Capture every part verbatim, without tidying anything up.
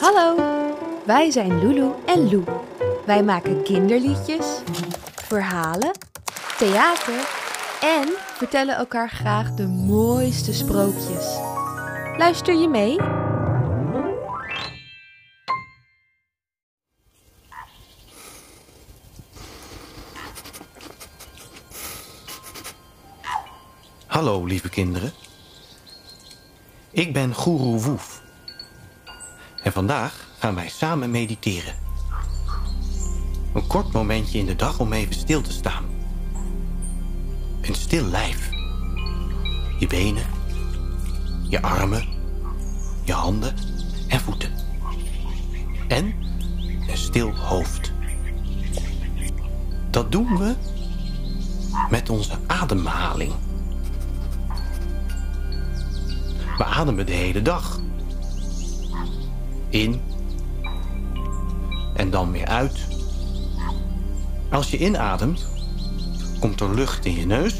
Hallo, wij zijn Lulu en Lou. Wij maken kinderliedjes, verhalen, theater en vertellen elkaar graag de mooiste sprookjes. Luister je mee? Hallo lieve kinderen. Ik ben Goeroe Woef. En vandaag gaan wij samen mediteren. Een kort momentje in de dag om even stil te staan. Een stil lijf. Je benen, je armen, je handen en voeten. En een stil hoofd. Dat doen we met onze ademhaling. We ademen de hele dag. In. En dan weer uit. Als je inademt, komt er lucht in je neus.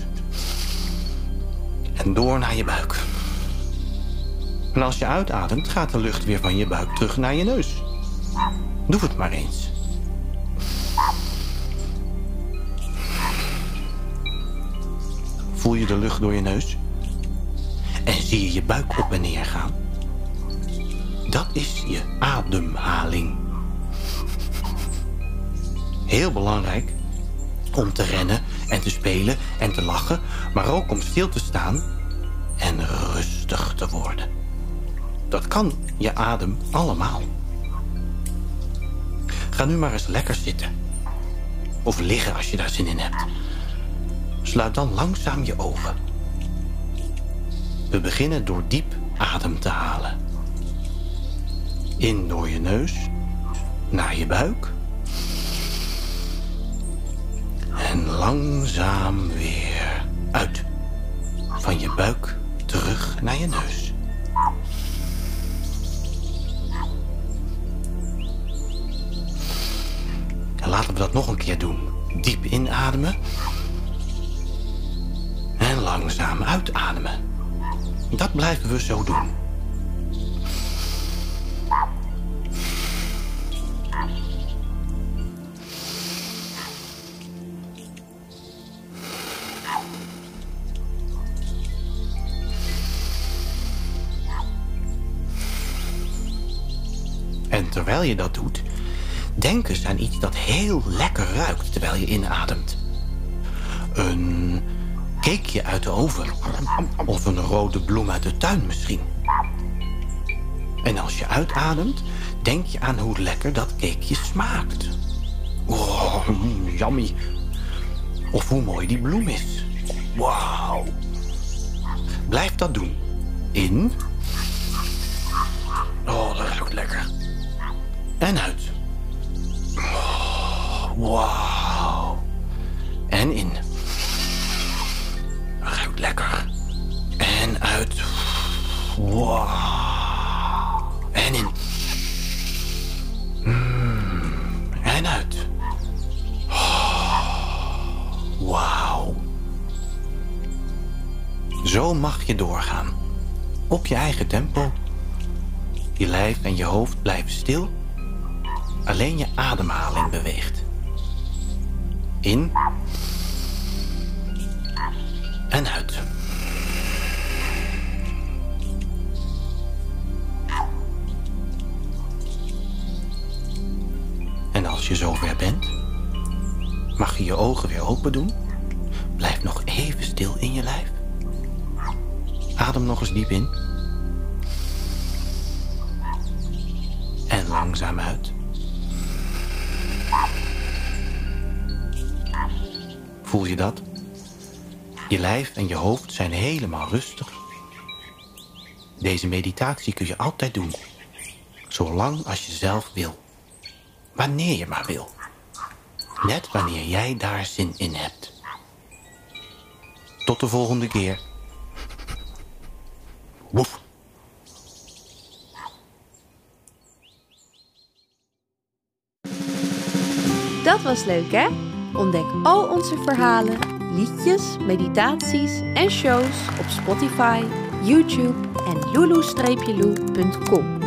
En door naar je buik. En als je uitademt, gaat de lucht weer van je buik terug naar je neus. Doe het maar eens. Voel je de lucht door je neus? En zie je je buik op en neer gaan? Dat is je ademhaling. Heel belangrijk om te rennen en te spelen en te lachen, maar ook om stil te staan en rustig te worden. Dat kan je adem allemaal. Ga nu maar eens lekker zitten. Of liggen als je daar zin in hebt. Sluit dan langzaam je ogen. We beginnen door diep adem te halen. In door je neus, naar je buik. En langzaam weer uit. Van je buik terug naar je neus. En laten we dat nog een keer doen. Diep inademen. En langzaam uitademen. Dat blijven we zo doen. En terwijl je dat doet, denk eens aan iets dat heel lekker ruikt terwijl je inademt. Een cakeje uit de oven. Of een rode bloem uit de tuin misschien. En als je uitademt, denk je aan hoe lekker dat cakeje smaakt. Oh, mm, yummy. Of hoe mooi die bloem is. Wauw. Blijf dat doen. In. Oh, dat ruikt lekker. En uit. Oh, wauw. En in. Ruikt lekker. En uit. Wauw. En in. Mm. En uit. Oh. Wauw. Zo mag je doorgaan. Op je eigen tempo. Je lijf en je hoofd blijven stil. Alleen je ademhaling beweegt. In. En uit. En als je zover bent, mag je je ogen weer open doen. Blijf nog even stil in je lijf. Adem nog eens diep in. En langzaam uit. Voel je dat? Je lijf en je hoofd zijn helemaal rustig. Deze meditatie kun je altijd doen. Zolang als je zelf wil. Wanneer je maar wil. Net wanneer jij daar zin in hebt. Tot de volgende keer. Woef. Dat was leuk, hè? Ontdek al onze verhalen, liedjes, meditaties en shows op Spotify, YouTube en lulu dash lou punt com.